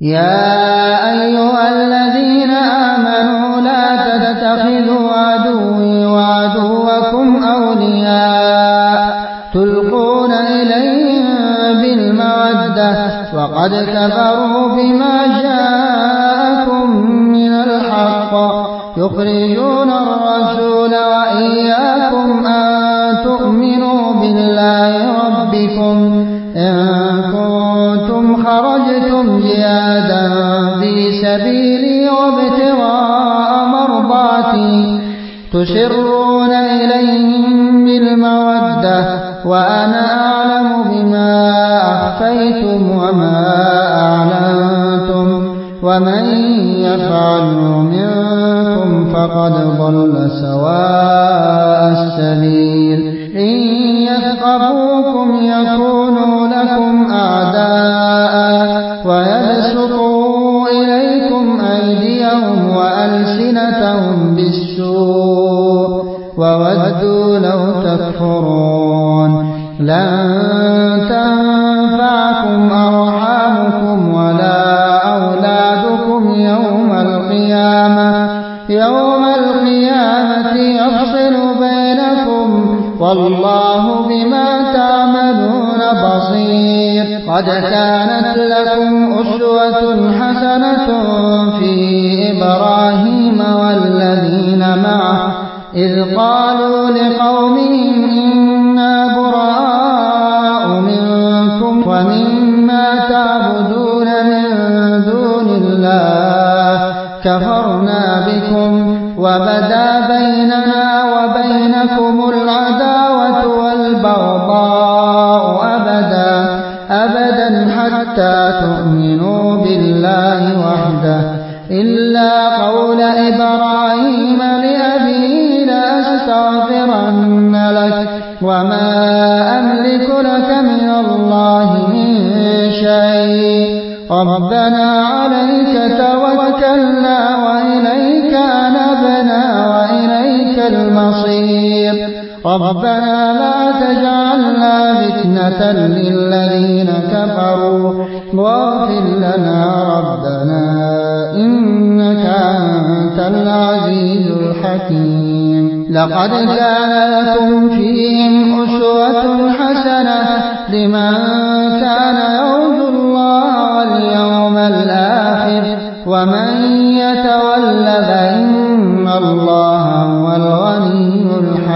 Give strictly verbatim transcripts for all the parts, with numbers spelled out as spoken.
يا أيها الذين آمنوا لا تتخذوا عدوي وعدوكم أولياء تلقون إليهم بالمودة وقد كفروا بما جاءكم من الحق يخرجون الرسول وإياكم أن تؤمنوا بالله ربكم إن كنتم خرجتم جهادا في سبيلي وابتغاء مرضاتي تسرون إليهم بالمودة وأنا أعلم بما أخفيتم وما أعلنتم ومن يفعله منكم فقد ضل سواء السبيل إن يثقفوكم يكونوا لكم أعداء ويبسطوا إليكم أيديهم وألسنتهم بالسوء وودوا لو تكفرون لن تنفعكم أرحامكم ولا أولادكم يوم القيامة يوم القيامة يفصل بينكم والله بما تعملون بصير قد كانت لكم أسوة حسنة في إبراهيم والذين معه إذ قالوا لقومهم إنا براء منكم ومما تعبدون من دون الله كفرنا بكم وبدا بيننا وبينكم العداوة والبغضاء أبدا أبدا حتى تؤمنوا بالله وحده إلا قول إبراهيم لأبيه لأستغفرن لك وما أملك لك من الله من شيء ربنا عليك توكلنا وإليك أنبنا وإليك المصير ربنا لا تجعلنا فتنة للذين كفروا واغفر لنا ربنا إنك أنت العزيز الحكيم لقد كان لكم فيهم أسوة حسنة لمن كان يرجو الله واليوم الآخر ومن يتول فإن الله هو الغني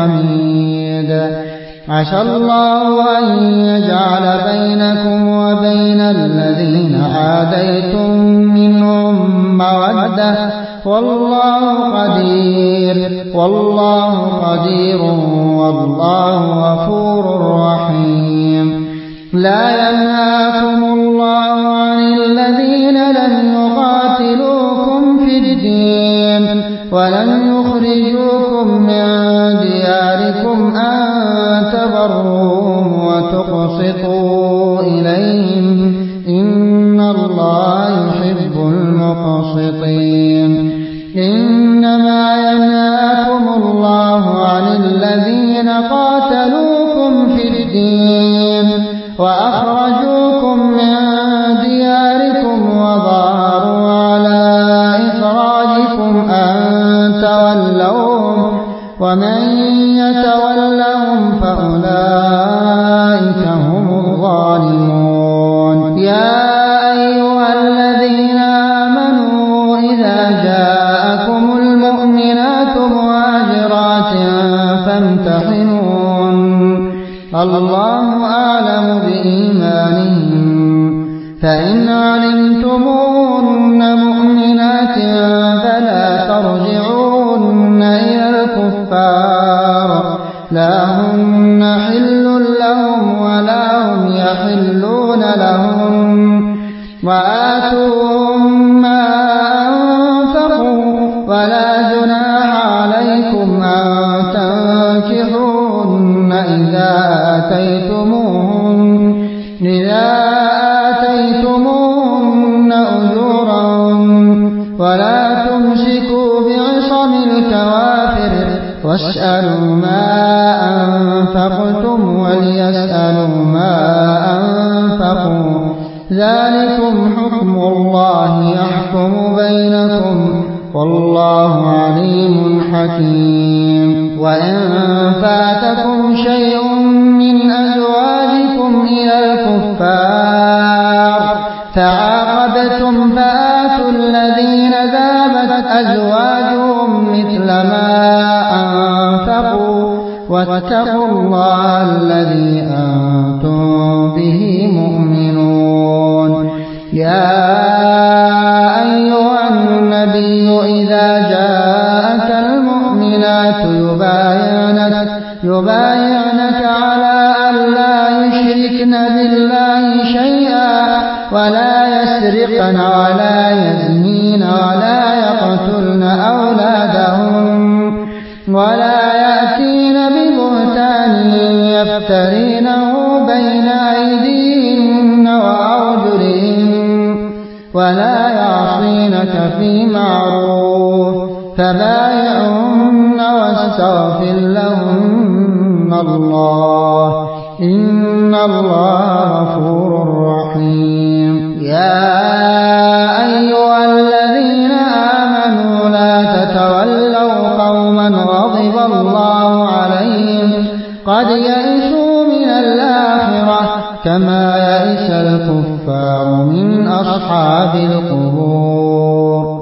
الحميد عسى الله أن يجعل بينكم وبين الذين عاديتم منهم مودة والله قدير والله قدير والله غفور رحيم لا ينهاكم الله عن الذين لم يقاتلوكم في الدين ولم يخرجوكم من دياركم أن تبروهم وتقسطوا إليهم إن الله يحب المقسطين إنما ينهاكم الله عن الذين قاتلوكم في الدين وأخرجوكم من دياركم وظاهروا على إخراجكم أن تولوهم ومن يتولهم فأولئك هم الظالمون يا أيها الذين آمنوا إذا جاءكم المؤمنات مهاجرات فامتحنون الله أعلم بإيمانهم فإن علمتموهن مؤمنات فلا ترجعوهن إلى الكفار لا هن حل لهم ولا هم يحلون لهم وآتوهم ما أنفقوا ولا جناح عليكم أن تنكحوهن إذا آتيتموهن إذا آتيتموهن أجورا ولا تمسكوا بعصم الكوافر واسألوا ما أنفقتم وليسألوا ما أنفقوا ذلكم حكم الله عاقبتم فآتوا الذين ذهبت أزواجهم مثل ما أنفقوا واتقوا الله الذي أنتم به مؤمنون. يا أيها النبي إذا جاءك المؤمنات يبايعنك, يبايعنك على أن لا يشركن بالله شيئا ولا يسرقن ولا يزنين ولا يقتلن أولادهن ولا يأتين ببهتان يفترينه بين أيديهن وأرجلهن ولا يعصينك في معروف فبايعهن واستغفر لهن الله إن الله غفور رحيم. يا أيها الذين آمنوا لا تتولوا قوما غضب الله عليهم قد يئسوا من الآخرة كما يئس الكفار من أصحاب القبور.